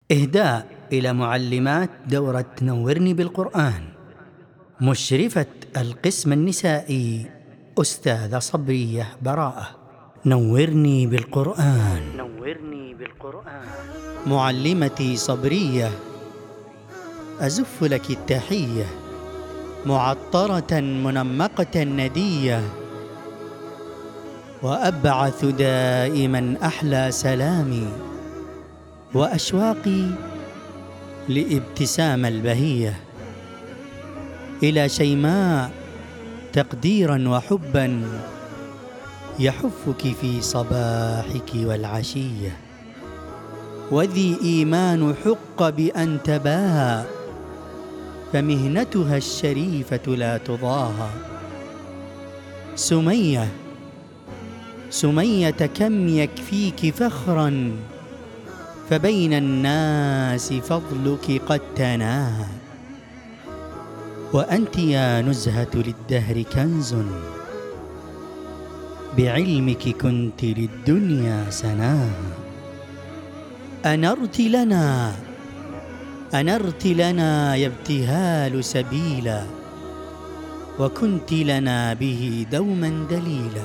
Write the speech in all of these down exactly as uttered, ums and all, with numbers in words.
إهداء إلى معلمات دورة نورني بالقرآن. مشرفة القسم النسائي أستاذة صبرية براءة. نورني بالقرآن. نورني بالقرآن. معلمتي صبرية، أزف لك التحية، معطرة منمقة ندية، وأبعث دائما أحلى سلامي وأشواقي لابتسام البهية إلى شيماء تقديرا وحبا يحفك في صباحك والعشية، وذي إيمان حق بأن تباهى، فمهنتها الشريفة لا تضاهى. سمية سمية كم يكفيك فخرا، فبين الناس فضلك قد تناهى، وأنت يا نزهة للدهر كنز، بعلمك كنت للدنيا سناها. أنرت لنا أنرت لنا يا ابتهال سبيلا، وكنت لنا به دوما دليلا،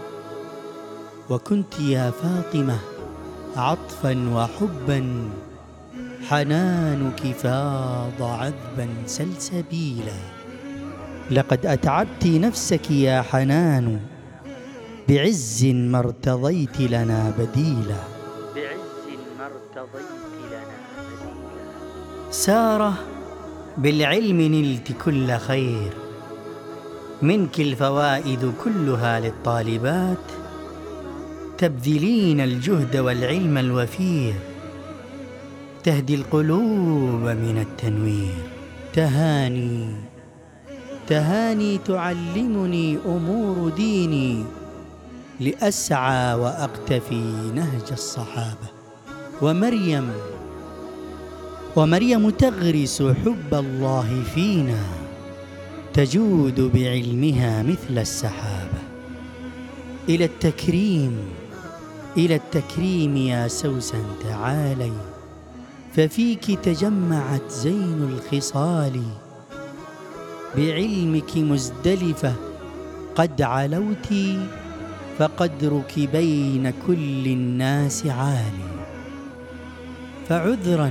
وكنت يا فاطمة عطفا وحبا، حنانك فاض عذبا سلسبيلا. لقد أتعبت نفسك يا حنان، بعز ما ارتضيت لنا بديلا، بعز ما ارتضيت لنا بديلا. سارة بالعلم نلت كل خير، منك الفوائد كلها للطالبات، تبذلين الجهد والعلم الوفير، تهدي القلوب من التنوير. تهاني تهاني تعلمني أمور ديني، لأسعى وأقتفي نهج الصحابة. ومريم ومريم تغرس حب الله فينا، تجود بعلمها مثل السحابة. إلى التكريم إلى التكريم يا سوسن تعالي، ففيك تجمعت زين الخصال، بعلمك مزدلفة قد علوت، فقدرك بين كل الناس عالي. فعذرا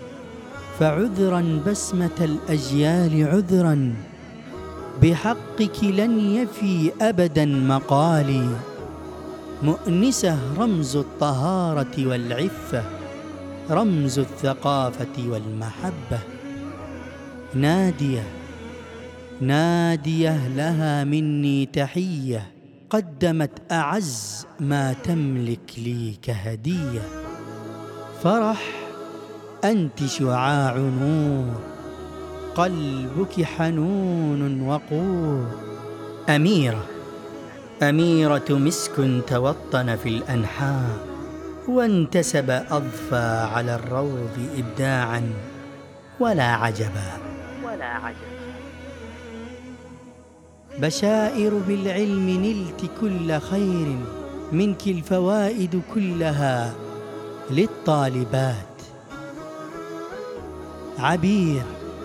فعذرا بسمة الأجيال عذرا، بحقك لن يفي أبدا مقالي. مؤنسة رمز الطهارة والعفة، رمز الثقافة والمحبة. نادية نادية لها مني تحية، قدمت أعز ما تملك لي كهدية. فرح أنت شعاع نور، قلبك حنون وقور. أميرة أميرة مسك توطن في الأنحاء، وانتسب أضفى على الروض إبداعا، ولا عجبا ولا عجبا. بشائر بالعلم نلت كل خير، منك الفوائد كلها للطالبات. عبير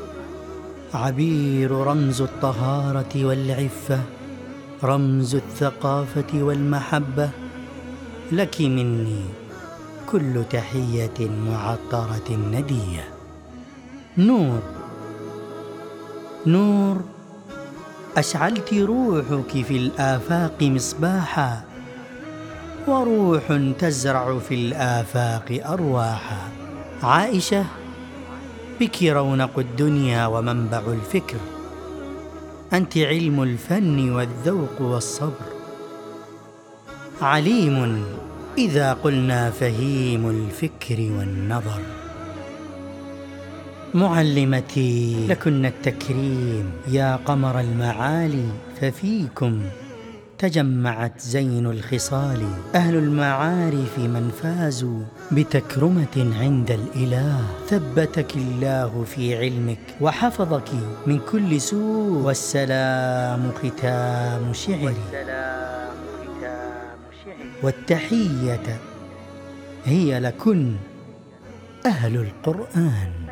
عبير رمز الطهارة والعفة، رمز الثقافة والمحبة. لك مني كل تحية معطرة ندية. نور نور أشعلت روحك في الآفاق مصباحا، وروح تزرع في الآفاق أرواحا. عائشة بك رونق الدنيا ومنبع الفكر، أنت علم الفن والذوق والصبر. عليم إذا قلنا فهيم الفكر والنظر. معلمتي لكن التكريم يا قمر المعالي، ففيكم تجمعت زين الخصال. أهل المعارف من فازوا بتكرمة عند الإله، ثبتك الله في علمك وحفظك من كل سوء. والسلام ختام شعري، والتحية هي لكن أهل القرآن.